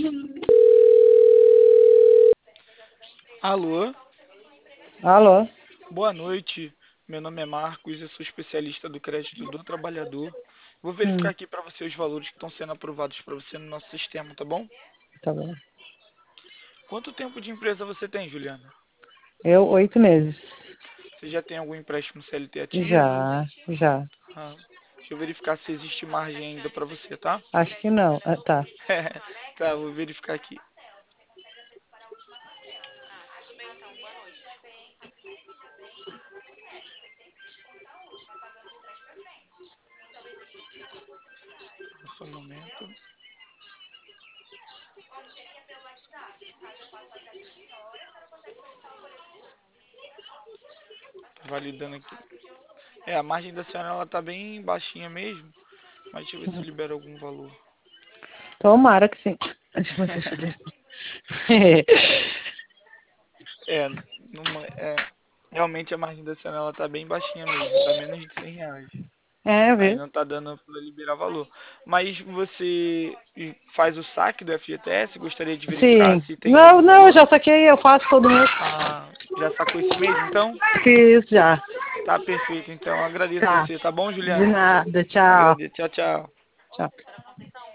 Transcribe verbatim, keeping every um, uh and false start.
Alô, Alô? boa noite. Meu nome é Marcos, eu sou especialista do crédito do trabalhador. Vou verificar Hum, aqui para você os valores que estão sendo aprovados para você no nosso sistema, tá bom? tá bom. Quanto tempo de empresa você tem, Juliana? Eu, oito meses. Você já tem algum empréstimo C L T ativo? Já, já. Ah, deixa eu verificar se existe margem ainda para você, tá? Acho que não. Ah, tá. Tá, vou verificar aqui. Só um momento. Tá validando aqui. É, a margem da senhora ela tá bem baixinha mesmo, mas deixa eu ver se libera algum valor. Tomara que sim. Deixa eu ver se eu É, numa, é, realmente a margem da senhora ela tá bem baixinha mesmo, tá menos de cem reais. É, Aí viu? não tá dando para liberar valor. Mas você faz o saque do F G T S? Gostaria de verificar Sim. se tem o Não, mesmo não, eu valor? já saquei, eu faço todo mês. Ah, já sacou esse mês então? Fiz já. Tá perfeito, então agradeço Tá. você, tá bom, De Juliana? nada, tchau. Agradeço. Tchau, tchau. Tchau.